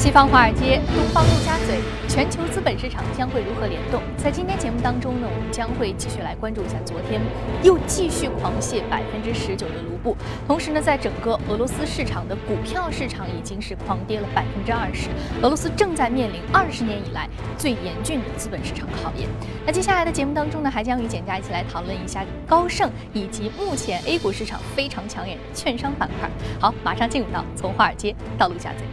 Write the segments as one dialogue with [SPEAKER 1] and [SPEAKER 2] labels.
[SPEAKER 1] 西方华尔街，东方陆家嘴，全球资本市场将会如何联动？在今天节目当中呢，我们将会继续来关注一下昨天又继续狂泻19%的卢布。同时呢，在整个俄罗斯市场的股票市场已经是狂跌了20%，俄罗斯正在面临20年以来最严峻的资本市场考验。那接下来的节目当中呢，还将与简家一起来讨论一下高盛以及目前 A 股市场非常抢眼的券商板块。好，马上进入到从华尔街到陆家嘴。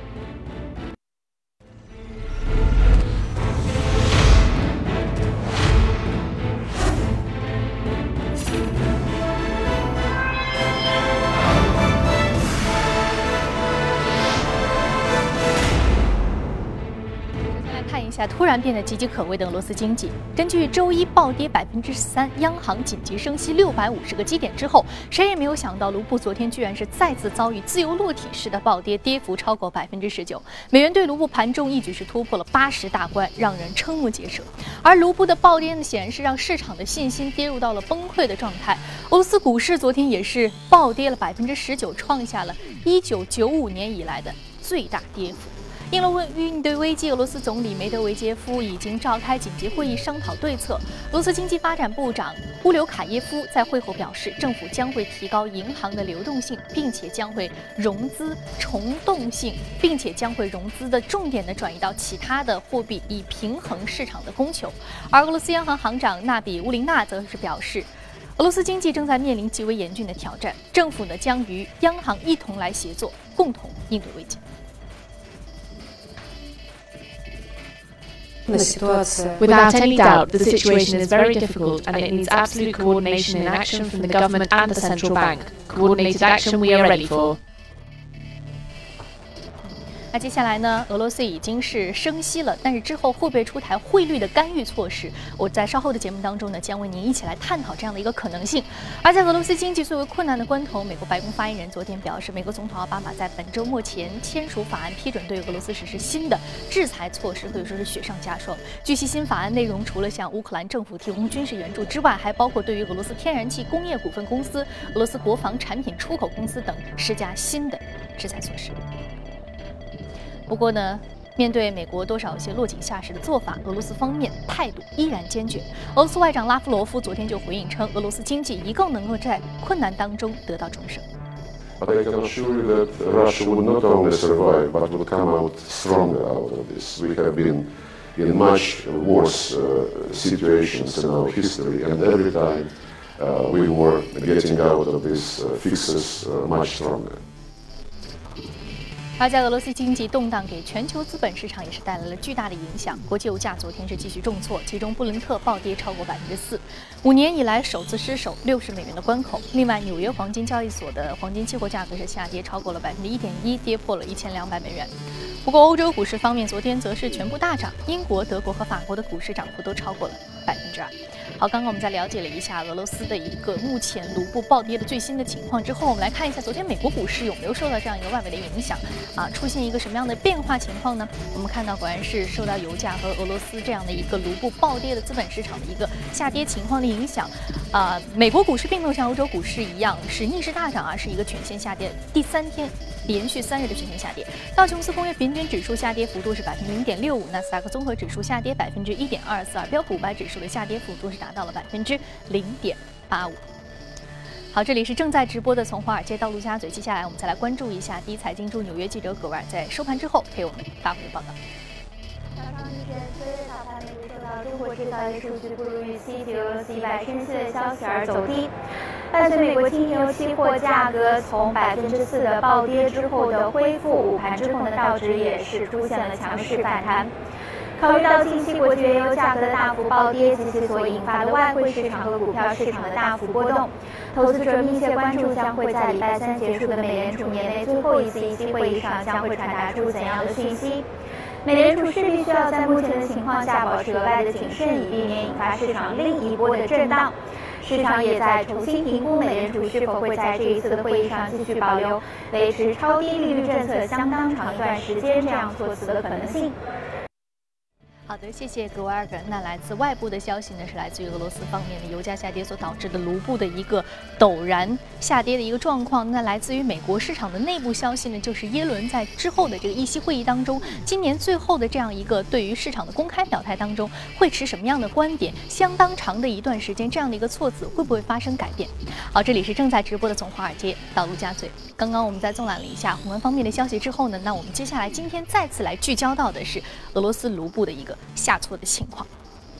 [SPEAKER 1] 突然变得岌岌可危的俄罗斯经济，根据周一暴跌13%，央行紧急升息650个基点之后，谁也没有想到卢布昨天居然是再次遭遇自由落体式的暴跌，跌幅超过19%。美元对卢布盘中一举是突破了80大关，让人瞠目结舌。而卢布的暴跌呢，显然是让市场的信心跌入到了崩溃的状态。俄罗斯股市昨天也是暴跌了19%，创下了1995年以来的最大跌幅。应对危机，俄罗斯总理梅德韦杰夫已经召开紧急会议商讨对策。俄罗斯经济发展部长乌留卡耶夫在会后表示，政府将会提高银行的流动性，并且将会融资的重点的转移到其他的货币，以平衡市场的供求。而俄罗斯央行行长纳比乌林纳则是表示，俄罗斯经济正在面临极为严峻的挑战，政府呢将与央行一同来协作，共同应对危机。
[SPEAKER 2] Without any doubt, the situation is very difficult and it needs absolute coordination in action from the government and the central bank. Coordinated action we are ready for.
[SPEAKER 1] 那接下来呢，俄罗斯已经是升息了，但是之后会不会出台汇率的干预措施？我在稍后的节目当中呢，将为您一起来探讨这样的一个可能性。而在俄罗斯经济最为困难的关头，美国白宫发言人昨天表示，美国总统奥巴马在本周末前签署法案，批准对俄罗斯实施新的制裁措施，可以说是雪上加霜。据悉，新法案内容除了向乌克兰政府提供军事援助之外，还包括对于俄罗斯天然气工业股份公司、俄罗斯国防产品出口公司等施加新的制裁措施。不过呢，面对美国多少有些落井下石的做法，俄罗斯方面态度依然坚决。俄罗斯外长拉夫罗夫昨天就回应称，俄罗斯经济一定能够在困难当中得到重生。
[SPEAKER 3] But I can assure you that Russia would not only survive, but will come out stronger out of this. We have been in much worse situations in our history, and every time we were getting out of these fixes much stronger.
[SPEAKER 1] 而在俄罗斯经济动荡给全球资本市场也是带来了巨大的影响，国际油价昨天是继续重挫，其中布伦特暴跌超过4%，5年以来首次失守60美元的关口。另外，纽约黄金交易所的黄金期货价格是下跌超过了1.1%，跌破了1200美元。不过，欧洲股市方面，昨天则是全部大涨，英国、德国和法国的股市涨幅都超过了2%。好，刚刚我们在了解了一下俄罗斯的一个目前卢布暴跌的最新的情况之后，我们来看一下昨天美国股市有没有受到这样一个外围的影响出现一个什么样的变化情况呢？我们看到果然是受到油价和俄罗斯这样的一个卢布暴跌的资本市场的一个下跌情况的影响。美国股市并没有像欧洲股市一样是逆势大涨，而是一个全线下跌，第3天连续3日的全线下跌。道琼斯工业平均指数下跌幅度是0.65%，纳斯达克综合指数下跌1.24%，而标普500指数的下跌幅度是达到了0.85%。好，这里是正在直播的从华尔街到陆家嘴，接下来我们再来关注一下第一财经驻纽约记者葛万在收盘之后给我们发回的报道。
[SPEAKER 4] 早上1点，昨日早盘美股受到中国制造业数据不如预期及俄罗斯意外升息的消息而走低。伴随美国轻油期货价格从4%的暴跌之后的恢复，午盘之后的道指也是出现了强势反弹。考虑到近期国际原油价格的大幅暴跌及其所引发的外汇市场和股票市场的大幅波动，投资者密切关注将会在礼拜3结束的美联储年内最后一次议息会议上将会传达出怎样的讯息。美联储势必需要在目前的情况下保持额外的谨慎，以避免引发市场另一波的震荡。市场也在重新评估美联储是否会在这一次的会议上继续保留维持超低利率政策相当长一段时间这样措辞的可能性。
[SPEAKER 1] 好的，谢谢格瓦尔。那来自外部的消息呢，是来自于俄罗斯方面的油价下跌所导致的卢布的一个陡然下跌的一个状况。那来自于美国市场的内部消息呢，就是耶伦在之后的这个议息会议当中，今年最后的这样一个对于市场的公开表态当中，会持什么样的观点？相当长的一段时间，这样的一个措辞会不会发生改变？好，这里是正在直播的从华尔街到陆家嘴。刚刚我们在纵览了一下宏观方面的消息之后呢，那我们接下来今天再次来聚焦到的是俄罗斯卢布的一个下挫的情况。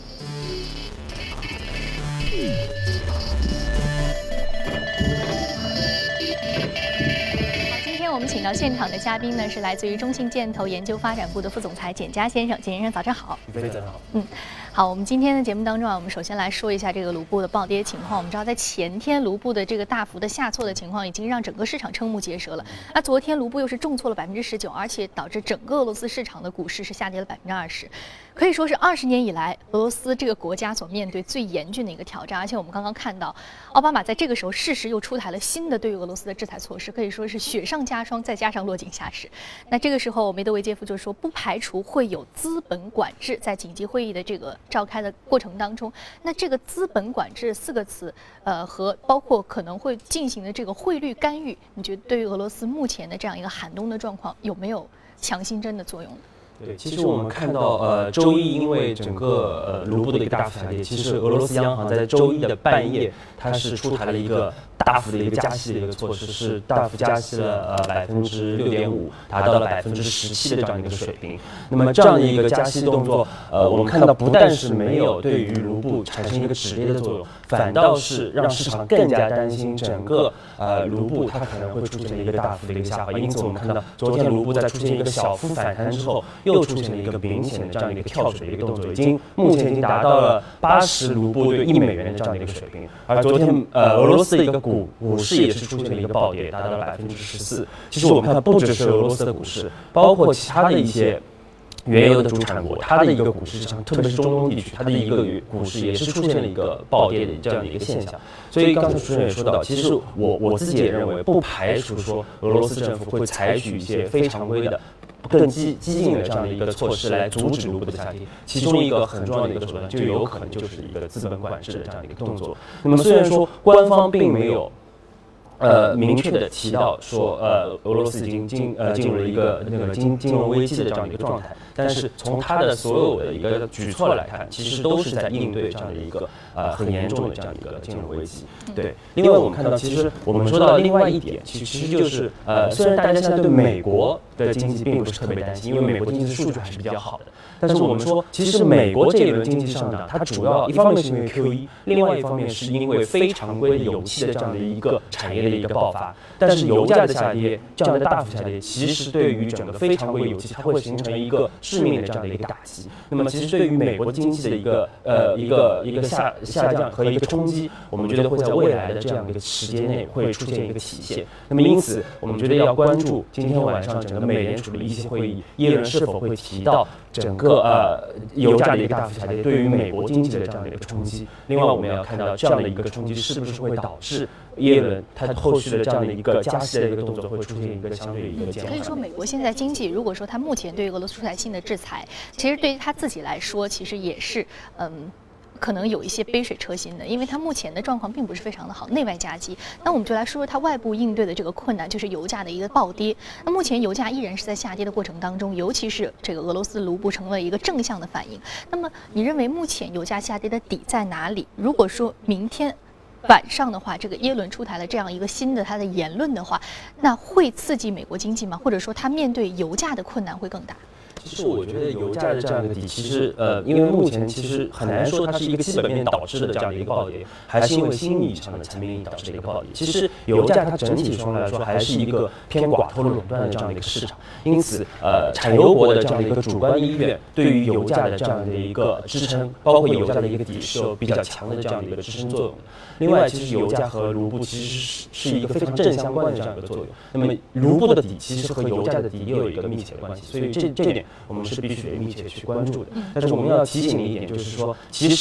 [SPEAKER 1] 今天我们请到现场的嘉宾呢，是来自于中信建投研究发展部的副总裁简佳先生。简先生，早上好。
[SPEAKER 5] 非常好。
[SPEAKER 1] 好，我们今天的节目当中啊，我们首先来说一下这个卢布的暴跌情况。我们知道，在前天卢布的这个大幅的下挫的情况，已经让整个市场瞠目结舌了。那昨天卢布又是重挫了19%，而且导致整个俄罗斯市场的股市是下跌了20%，可以说是20年以来俄罗斯这个国家所面对最严峻的一个挑战。而且我们刚刚看到，奥巴马在这个时候适时又出台了新的对于俄罗斯的制裁措施，可以说是雪上加霜，再加上落井下石。那这个时候，梅德韦杰夫就说，不排除会有资本管制，在紧急会议的这个召开的过程当中，那这个资本管制4个词，和包括可能会进行的这个汇率干预，你觉得对于俄罗斯目前的这样一个寒冬的状况有没有强心针的作用？
[SPEAKER 5] 对，其实我们看到，周一因为整个卢布的一个大幅下跌，其实俄罗斯央行在周一的半夜，它是出台了一个大幅的一个加息的一个措施，是大幅加息了6.5%，达到了17%的这样一个水平。那么这样的一个加息动作，我们看到不但是没有对于卢布产生一个止跌的作用，反倒是让市场更加担心整个卢布它可能会出现一个大幅的一个下滑。因此我们看到昨天卢布在出现一个小幅反弹之后，又出现了一个明显的这样一个跳水的一个动作，目前已经达到了80卢布对1美元的这样的一个水平。而昨天俄罗斯的一个股市也是出现了一个暴跌，达到了14%。其实我们看不只是俄罗斯的股市，包括其他的一些原油的主产国，它的一个股市上，特别是中东地区，它的一个股市也是出现了一个暴跌的这样的一个现象。所以刚才主持人也说到，其实我自己也认为，不排除说俄罗斯政府会采取一些非常规的、更激进的这样的一个措施来阻止卢布的下跌。其中一个很重要的一个手段，就有可能就是一个资本管制的这样的一个动作。那么虽然说官方并没有明确的提到说，俄罗斯已经进入了一个金融危机的这样的一个状态，但是从它的所有的一个举措来看，其实都是在应对这样的一个很严重的这样一个金融危机。对，另外我们看到，其实我们说到另外一点，其实就是虽然大家现在对美国的经济并不是特别担心，因为美国经济数据还是比较好的，但是我们说，其实美国这一轮经济上涨，它主要一方面是因为 QE， 另外一方面是因为非常规的油气的这样的一个产业的一个爆发。但是油价的下跌，这样的大幅下跌，其实对于整个非常规油气，它会形成一个致命的这样的一个打击。那么其实对于美国经济的一个下降和一个冲击，我们觉得会在未来的这样的一个时间内会出现一个体现。那么因此，我们觉得要关注今天晚上整个美联储的议息会议，耶伦是否会提到整个油价的一个大幅下跌对于美国经济的这样的一个冲击。另外，我们要看到这样的一个冲击是不是会导致耶伦他后续的这样的一个加息的一个动作会出现一个相对一个减缓。
[SPEAKER 1] 可以说，美国现在经济，如果说他目前对于俄罗斯出台新的制裁，其实对于他自己来说，其实也是可能有一些杯水车薪的，因为它目前的状况并不是非常的好，内外夹击。那我们就来说说它外部应对的这个困难，就是油价的一个暴跌。那目前油价依然是在下跌的过程当中，尤其是这个俄罗斯卢布成了一个正向的反应。那么你认为目前油价下跌的底在哪里？如果说明天晚上的话，这个耶伦出台了这样一个新的他的言论的话，那会刺激美国经济吗？或者说他面对油价的困难会更大？
[SPEAKER 5] 其实我觉得油价的这样一个底，其实因为目前其实很难说它是一个基本面导致的这样的一个暴跌，还是因为心理上的层面导致的一个暴跌。其实油价它整体上来说还是一个偏寡头垄断的这样的一个市场，因此产油国的这样的一个主观意愿对于油价的这样的一个支撑，包括油价的一个底是有比较强的这样的一个支撑作用的。另外，其实油价和卢布其实是一个非常正相关的这样一个作用。那么卢布的底其实和油价的底也有一个密切的关系，所以这一点我们是必须得密切去关注的。但是我们要提醒的一点就是说，其实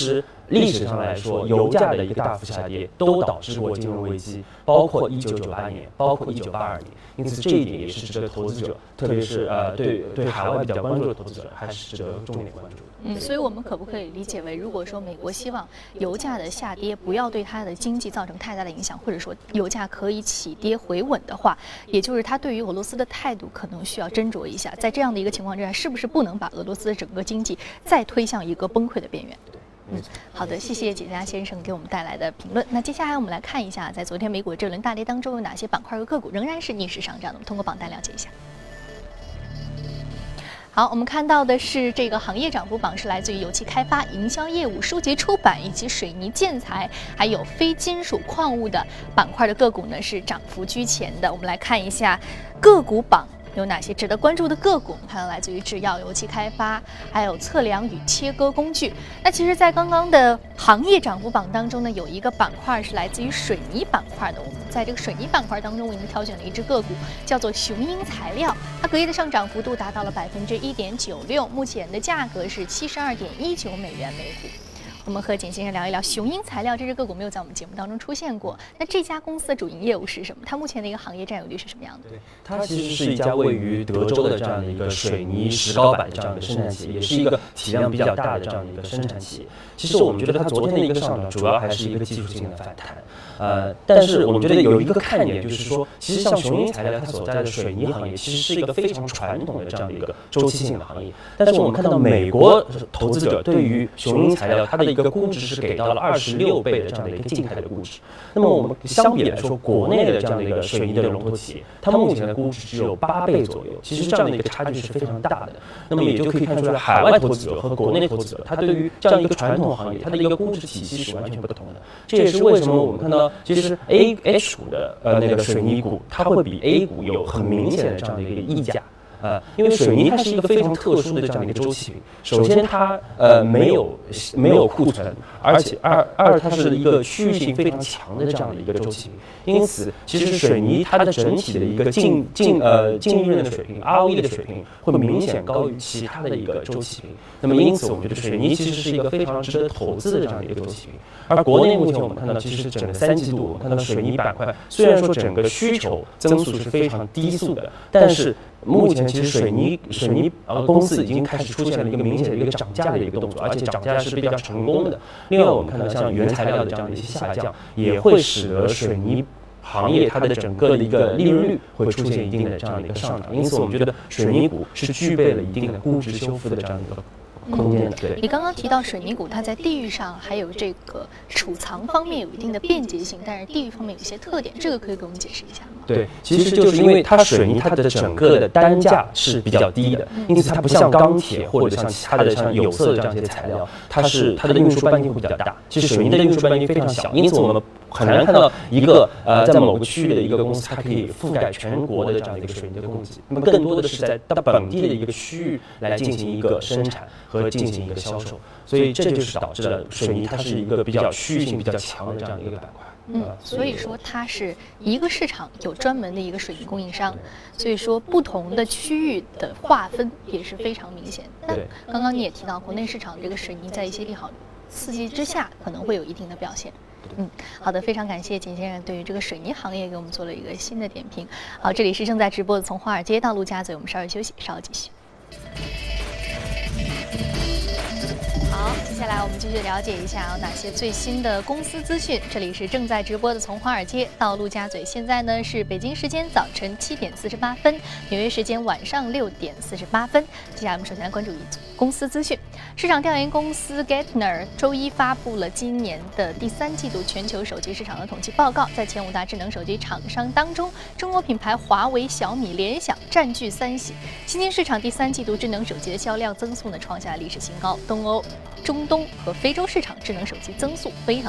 [SPEAKER 5] 历史上来说，油价的一个大幅下跌都导致过金融危机，包括1998年，包括1982年。因此，这一点也是值得投资者，特别是对海外比较关注的投资者，还是值得重点关注的。
[SPEAKER 1] 所以我们可不可以理解为，如果说美国希望油价的下跌不要对它的经济造成太大的影响，或者说油价可以起跌回稳的话，也就是它对于俄罗斯的态度可能需要斟酌一下。在这样的一个情况之下，是不是不能把俄罗斯的整个经济再推向一个崩溃的边缘？好的，谢谢简家先生给我们带来的评论。那接下来我们来看一下，在昨天美股这轮大跌当中，有哪些板块和个股仍然是逆势上涨的？我们通过榜单了解一下。好，我们看到的是这个行业涨幅榜，是来自于油气开发、营销业务、书籍出版以及水泥建材，还有非金属矿物的板块的个股呢，是涨幅居前的。我们来看一下个股榜有哪些值得关注的个股？我们看到来自于制药、油气开发，还有测量与切割工具。那其实，在刚刚的行业涨幅榜当中呢，有一个板块是来自于水泥板块的。我们在这个水泥板块当中，为您挑选了一只个股，叫做雄鹰材料。它隔夜的上涨幅度达到了1.96%，目前的价格是72.19美元每股。我们和简先生聊一聊雄鹰材料这只个股没有在我们节目当中出现过。那这家公司的主营业务是什么？它目前的一个行业占有率是什么样的？
[SPEAKER 5] 对，它其实是一家位于德州的这样的一个水泥石膏板的这样的一个生产企业，也是一个体量比较大的这样的一个生产企业。其实我们觉得它昨天的一个上涨，主要还是一个技术性的反弹。但是我们觉得有一个看点，就是说，其实像雄鹰材料它所在的水泥行业，其实是一个非常传统的这样的一个周期性的行业。但是我们看到美国投资者对于雄鹰材料它的一个估值是给到了26倍的这样的一个静态的估值。那么我们相比来说，国内的这样的一个水泥的龙头企业，它目前的估值只有8倍左右，其实这样的一个差距是非常大的。那么也就可以看出来，海外投资者和国内投资者，他对于这样一个传统行业，它的一个估值体系是完全不同的。这也是为什么我们看到，其实 H 股的那个水泥股，它会比 A 股有很明显的这样的一个溢价。因为水泥它是一个非常特殊的这样的一个周期。首先它没有库存，而且二它是一个区域性非常强的这样的一个周期。因此，其实水泥它的整体的一个净利润的水平 ROE 的水平会明显高于其他的一个周期。那么因此，我们觉得水泥其实是一个非常值得投资的这样的一个周期。而国内目前我们看到，其实整个3季度，我们看到水泥板块虽然说整个需求增速是非常低速的，但是目前其实水泥公司已经开始出现了一个明显的一个涨价的一个动作，而且涨价是比较成功的。另外，我们看到像原材料的这样的一些下降，也会使得水泥行业它的整个的一个利润率会出现一定的这样的一个上涨。因此，我们觉得水泥股是具备了一定的估值修复的这样的一个空间的。对，
[SPEAKER 1] 你刚刚提到水泥股，它在地域上还有这个储藏方面有一定的便捷性，但是地域方面有一些特点，这个可以给我们解释一下吗？
[SPEAKER 5] 对，其实就是因为它水泥它的整个的单价是比较低的，因此它不像钢铁或者像其他的像有色的这样一些材料，它的运输半径会比较大。其实水泥的运输半径非常小，因此我们很难看到一个在某个区域的一个公司，它可以覆盖全国的这样的一个水泥的供给。那么更多的是在它本地的一个区域来进行一个生产和进行一个销售，所以这就是导致了水泥它是一个比较区域性比较强的这样的一个板块。
[SPEAKER 1] 所以说它是一个市场有专门的一个水泥供应商，所以说不同的区域的划分也是非常明显。但刚刚你也提到，国内市场这个水泥在一些利好刺激之下，可能会有一定的表现。好的，非常感谢简先生对于这个水泥行业给我们做了一个新的点评。好，这里是正在直播的从华尔街到陆家嘴，我们稍事休息，稍后继续。好，接下来我们继续了解一下有哪些最新的公司资讯。这里是正在直播的从华尔街到陆家嘴，现在呢是北京时间早晨7点48分，纽约时间晚上6点48分。接下来我们首先来关注一组公司资讯。市场调研公司 Gartner 周一发布了今年的第3季度全球手机市场的统计报告，在前5大智能手机厂商当中，中国品牌华为、小米、联想占据3席。新兴市场第3季度智能手机的销量增速呢创下历史新高，东欧、中东和非洲市场智能手机增速非常的快。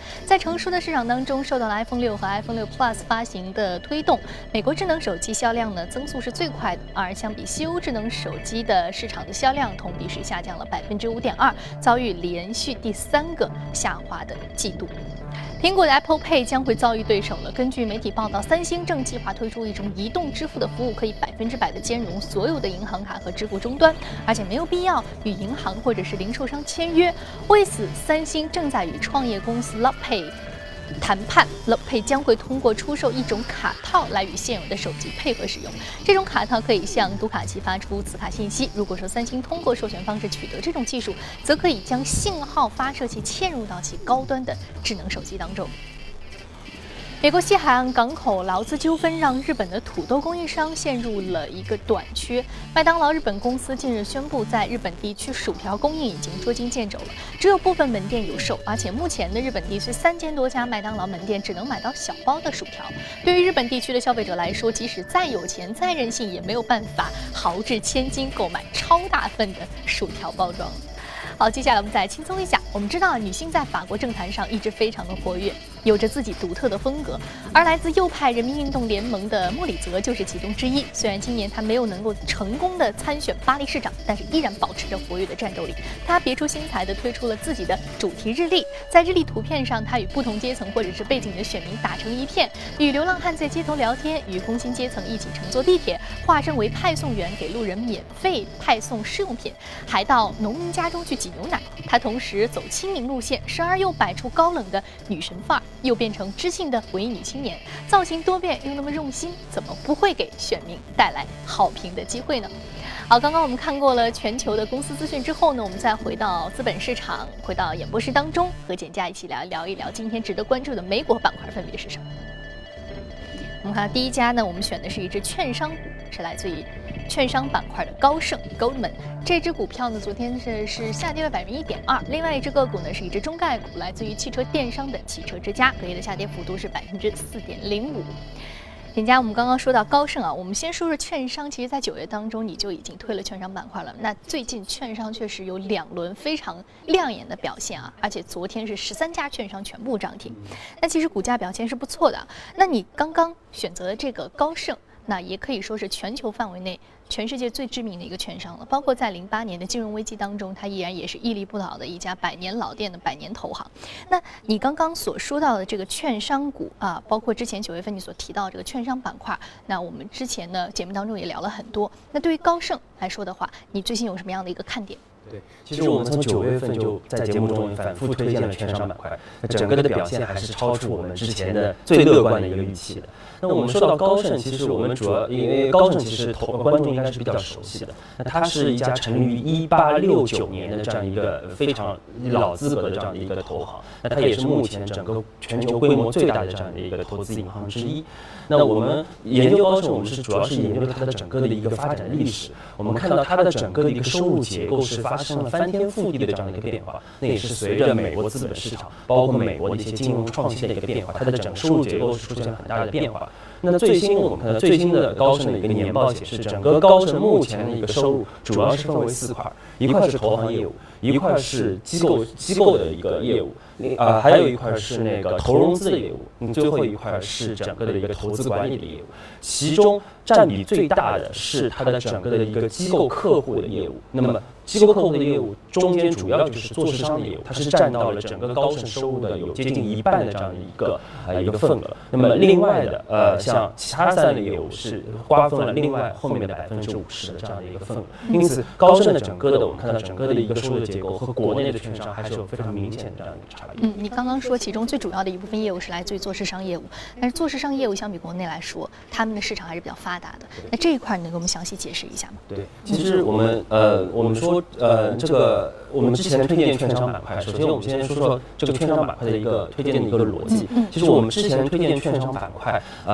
[SPEAKER 1] 在成熟的市场当中，受到了 iPhone 6和 iPhone 6 Plus 发行的推动，美国智能手机销量呢增速是最快的，而相比西欧智能手机的市场的销量同比是下降了5.2%，遭遇连续第3个下滑的季度。苹果的 Apple Pay 将会遭遇对手了。根据媒体报道，三星正计划推出一种移动支付的服务，可以100%的兼容所有的银行卡和支付终端，而且没有必要与银行或者是零售商签约。为此，三星正在与创业公司 LovePay谈判。 LovePay 将会通过出售一种卡套来与现有的手机配合使用。这种卡套可以向读卡器发出磁卡信息。如果说三星通过授权方式取得这种技术，则可以将信号发射器嵌入到其高端的智能手机当中。美国西海岸港口劳资纠纷让日本的土豆供应商陷入了一个短缺。麦当劳日本公司近日宣布，在日本地区薯条供应已经捉襟见肘了，只有部分门店有售，而且目前的日本地区3000多家麦当劳门店只能买到小包的薯条。对于日本地区的消费者来说，即使再有钱、再任性，也没有办法豪掷千金购买超大份的薯条包装。好，接下来我们再轻松一下。我们知道，女性在法国政坛上一直非常的活跃，有着自己独特的风格。而来自右派人民运动联盟的莫里泽就是其中之一。虽然今年他没有能够成功的参选巴黎市长，但是依然保持着活跃的战斗力。他别出心裁地推出了自己的主题日历，在日历图片上，他与不同阶层或者是背景的选民打成一片，与流浪汉在街头聊天，与工薪阶层一起乘坐地铁，化身为派送员给路人免费派送试用品，还到农民家中去挤牛奶。他同时走亲民路线，时而又摆出高冷的女神范儿，又变成知性的文艺女青年，造型多变又那么用心，怎么不会给选民带来好评的机会呢？好，刚刚我们看过了全球的公司资讯之后呢，我们再回到资本市场，回到演播室当中，和简家一起聊一聊今天值得关注的美股板块分别是什么。我们看第一家呢，我们选的是一只券商股，是来自于券商板块的高盛 Goldman。这只股票呢，昨天是下跌了1.2%。另外一只个股呢，是一只中概股，来自于汽车电商的汽车之家，隔夜的下跌幅度是4.05%。简家，我们刚刚说到高盛啊，我们先说说券商。其实，在9月当中，你就已经推了券商板块了。那最近券商确实有2轮非常亮眼的表现啊，而且昨天是13家券商全部涨停。那其实股价表现是不错的。那你刚刚选择的这个高盛，那也可以说是全球范围内全世界最知名的一个券商了。包括在08年的金融危机当中，它依然也是屹立不倒的一家100年老店的100年投行。那你刚刚所说到的这个券商股啊，包括之前9月份你所提到这个券商板块，那我们之前的节目当中也聊了很多。那对于高盛来说的话，你最近有什么样的一个看点？
[SPEAKER 5] 对，其实我们从9月份就在节目中反复推荐了券商板块，那整个的表现还是超出我们之前的最乐观的一个预期的。那我们说到高盛，其实我们主要因为高盛其实观众应该是比较熟悉的，那它是一家成立于1869年的这样一个非常老资格的这样的一个投行，那它也是目前整个全球规模最大的这样的一个投资银行之一。那我们研究高盛，我们主要是研究它的整个的一个发展历史。我们看到它的整个的一个收入结构是发生了翻天覆地的这样的一个变化，那也是随着美国资本市场，包括美国的一些金融创新的一个变化，它的整个收入结构是出现了很大的变化。那最新我们看到最新的高盛的一个年报显示，整个高盛目前的一个收入主要是分为4块，一块是投行业务，一块是机构的一个业务，还有一块是那个投融资的业务，最后一块是整个的一个投资管理的业务。其中占比最大的是它的整个的一个机构客户的业务。那么机构客户的业务中间主要就是做市商的业务，它是占到了整个高盛收入的有接近1半的这样的一个份额。那么另外的像其他3类业务是瓜分了另外后面的50%的这样的一个份额。因此高盛的整个的我们看到整个的一个收入结构和国内的券商还是有非常明显的这样的一个差异。
[SPEAKER 1] 你刚刚说其中最主要的一部分业务是来自于做市商业务，但是做市商业务相比国内来说，他们的市场还是比较发达的。那这一块你能给我们详细解释一下吗？
[SPEAKER 5] 对，其实我们说这个我们之前推荐券商板块，首先我们先说说这个券商板块的一个推荐的一个逻辑。其实我们之前推荐券商板块，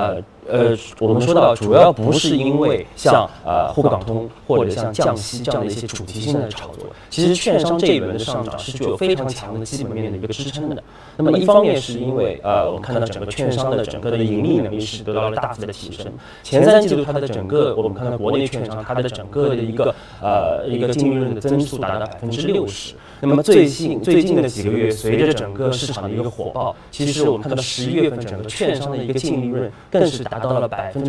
[SPEAKER 5] 我们说到主要不是因为像沪港通或者像降息这样的一些主题性的炒作，其实券商这一轮的上涨是具有非常强的基本面的一个支撑的。那么一方面是因为我们看到整个券商的整个的盈利能力是得到了大幅的提升，前3季度它的整个我们看到国内券商它的整个的一个净利润的增速达到60%。那么最近的几个月，随着整个市场的一个火爆，其实我们看到11月份整个券商的一个净利润更是达到了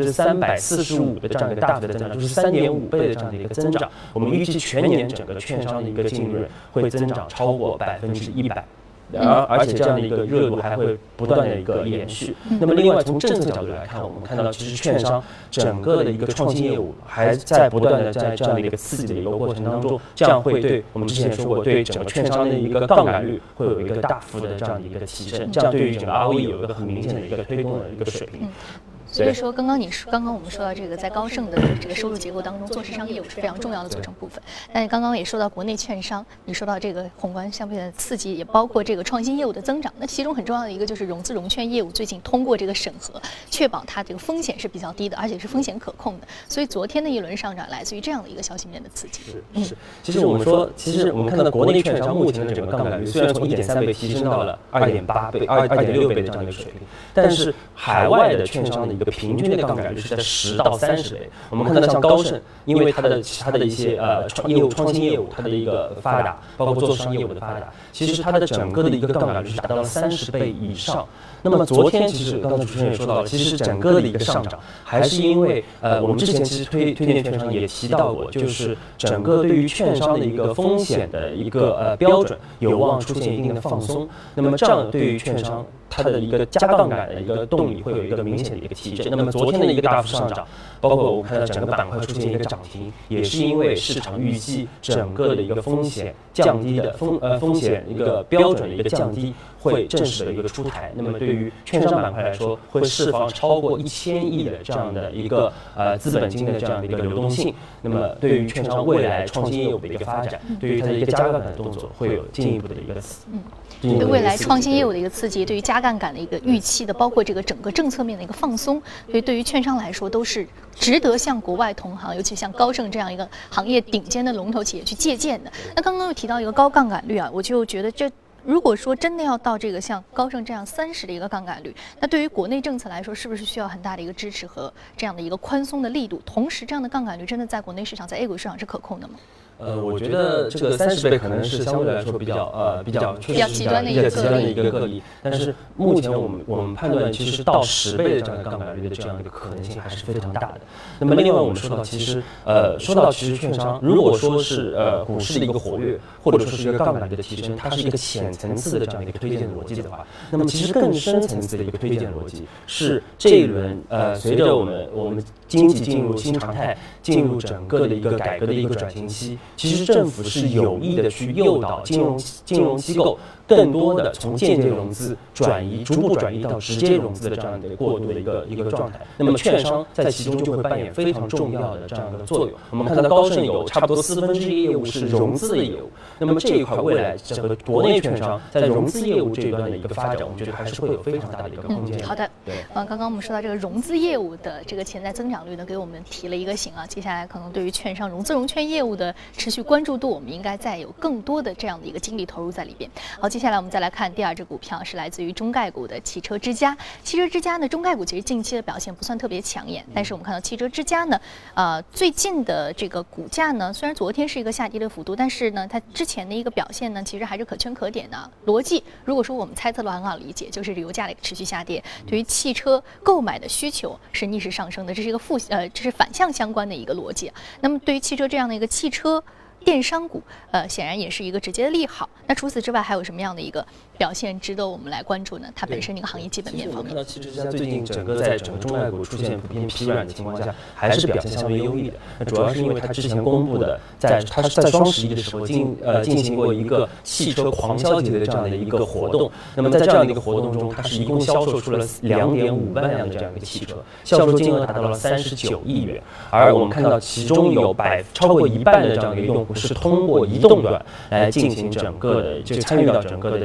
[SPEAKER 5] 345%的这样一个大幅的增长，就是3.5倍的这样的一个增长。我们预计全年整个券商的一个净利润会增长超过100%。而且这样的一个热度还会不断的一个延续。那么另外从政策角度来看，我们看到其实券商整个的一个创新业务还在不断的在这样的一个刺激的一个过程当中，这样会对我们之前说过，对整个券商的一个杠杆率会有一个大幅的这样的一个提升，这样对于整个 ROE 有一个很明显的一个推动的一个水平。
[SPEAKER 1] 所以说，刚刚我们说到这个，在高盛的这个收入结构当中，做市商业务是非常重要的组成部分。但刚刚也说到国内券商，你说到这个宏观消费的刺激，也包括这个创新业务的增长。那其中很重要的一个就是融资融券业务，最近通过这个审核，确保它这个风险是比较低的，而且是风险可控的。所以昨天的一轮上涨来自于这样的一个消息面的刺激。
[SPEAKER 5] 是。其实我们看到国内券商目前的整个杠杆率虽然从1.3倍提升到了2.8倍、2.6倍的这样的一个水平，但是海外的券商的一个平均的杠杆率是在10到30倍。我们看到像高盛，因为它的其他的一些创新业务，它的一个发达，包括做商业务的发达，其实它的整个的一个杠杆率是达到了30倍以上。那么昨天其实刚才主持人也说到了，其实整个的一个上涨还是因为我们之前其实推荐券商也提到过，就是整个对于券商的一个风险的一个标准有望出现一定的放松。那么这样对于券商它的一个加杠杆的一个动力会有一个明显的一个提振。那么昨天的一个大幅上涨，包括我们看到整个板块出现一个涨停，也是因为市场预计整个的一个风险降低的风险一个标准的一个降低会正式的一个出台。那么对于券商板块来说，会释放超过1000亿的这样的一个资本金的这样的一个流动性。那么对于券商未来创新业务的一个发展，对于它的一个加杠杆的动作会有进一步的一个
[SPEAKER 1] 对未来创新业务的一个刺激，对于加杠杆的一个预期的，包括这个整个政策面的一个放松，所以对于券商来说都是值得向国外同行，尤其像高盛这样一个行业顶尖的龙头企业去借鉴的。那刚刚又提到一个高杠杆率啊，我就觉得如果说真的要到这个像高盛这样30的一个杠杆率，那对于国内政策来说，是不是需要很大的一个支持和这样的一个宽松的力度？同时，这样的杠杆率真的在国内市场，在 A 股市场是可控的吗？
[SPEAKER 5] 我觉得这个30倍可能是相对来说比较
[SPEAKER 1] 极端的
[SPEAKER 5] 一个个例，但是目前我们判断，其实到10倍的这样的杠杆率的这样一个可能性还是非常大的。那么另外我们说到，其实券商，如果说是股市的一个活跃，或者说是一个杠杆率的提升，它是一个浅层次的这样的一个推荐逻辑的话，那么其实更深层次的一个推荐逻辑是这一轮随着我们经济进入新常态，进入整个的一个改革的一个转型期。其实政府是有意的去诱导金融机构更多的从间接融资逐步转移到直接融资的这样的过渡的一个状态。那么券商在其中就会扮演非常重要的这样的作用。我们看到高盛有差不多1/4业务是融资的业务，那么这一块未来整个国内券商在融资业务这一端的一个发展，我们觉得还是会有非常大的一个空间。
[SPEAKER 1] 好的，对，刚刚我们说到这个融资业务的这个潜在增长率呢，给我们提了一个醒啊。接下来可能对于券商融资融券业务的持续关注度，我们应该再有更多的这样的一个精力投入在里边。好，接下来我们再来看第二只股票，是来自于中概股的汽车之家。汽车之家呢，中概股其实近期的表现不算特别抢眼，但是我们看到汽车之家呢，最近的这个股价呢，虽然昨天是一个下跌的幅度，但是呢，它之前的一个表现呢，其实还是可圈可点的。逻辑，如果说我们猜测的很好理解，就是油价的一个持续下跌，对于汽车购买的需求是逆势上升的，这是一个这是反向相关的一个逻辑。那么对于汽车这样的一个汽车电商股，显然也是一个直接的利好。那除此之外，还有什么样的一个表现值得我们来关注呢？它本身这个行业基本面方面，
[SPEAKER 5] 我们看到汽车之家最近在整个中概股出现普遍疲软的情况下，还是表现相对优异的。那主要是因为它之前公布的，它是在双11的时候进行过一个汽车狂销节的这样的一个活动。那么在这样的一个活动中，它是一共销售出了2.5万辆的这样一个汽车，销售金额达到了39亿元。而我们看到其中有超过1半的这样一个用户是通过移动端来进行整个的参与到整个的汽车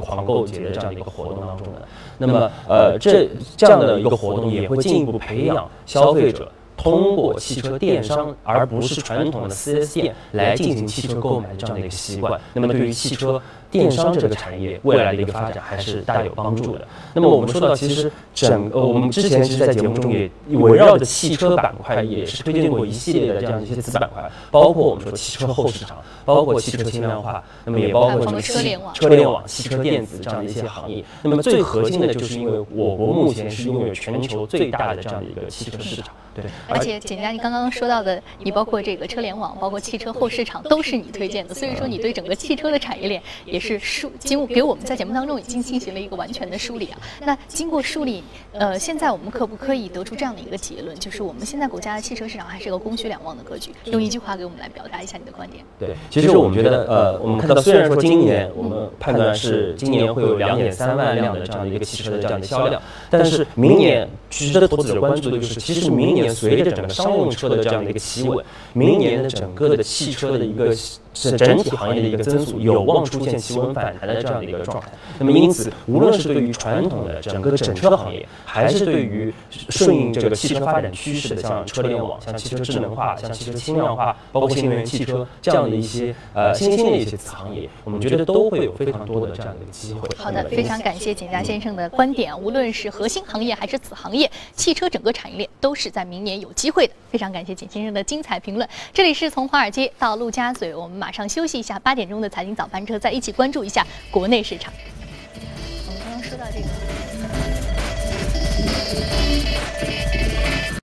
[SPEAKER 5] 团购节的这样的一个活动当中的。那么这样的一个活动也会进一步培养消费者通过汽车电商，而不是传统的4S店来进行汽车购买的这样的一个习惯。那么对于汽车电商这个产业未来的一个发展还是大有帮助的。那么我们说到，其实我们之前其实在节目中也围绕着汽车板块也是推荐过一系列的这样一些子板块，包括我们说汽车后市场，包括汽车轻量化，那么也包括这个车联网、汽车电子这样的一些行业。那么最核心的就是因为我国目前是拥有全球最大的这样的一个汽车市场。对，
[SPEAKER 1] 而且简佳，你刚刚说到的，你包括这个车联网，包括汽车后市场，都是你推荐的，所以说你对整个汽车的产业链也是给我们在节目当中已经进行了一个完全的梳理啊。那经过梳理，现在我们可不可以得出这样的一个结论，就是我们现在国家的汽车市场还是个供需两旺的格局？用一句话给我们来表达一下你的观点。
[SPEAKER 5] 对，其实我们觉得，我们看到虽然说今年我们判断是今年会有2.3万辆的这样的一个汽车的这样的销量，但是明年值得投资者关注的就是，其实明年随着整个商用车的这样的一个企稳，明年的整个的汽车的一个整体行业的一个增速有望出现企稳反弹的这样的一个状态。那么因此，无论是对于传统的整个整车行业，还是对于顺应这个汽车发展趋势的像车联网、像汽车智能化、像汽车轻量化，包括新能源汽车这样的一些新兴的一些子行业，我们觉得都会有非常多的这样的一个机会。
[SPEAKER 1] 好的，非常感谢简佳先生的观点。无论是核心行业还是子行业，汽车整个产业链都是在明年有机会的。非常感谢简先生的精彩评论。这里是从华尔街到陆家嘴，我们马上休息一下，8点钟的财经早班车，再一起关注一下国内市场。我们刚刚说到这个。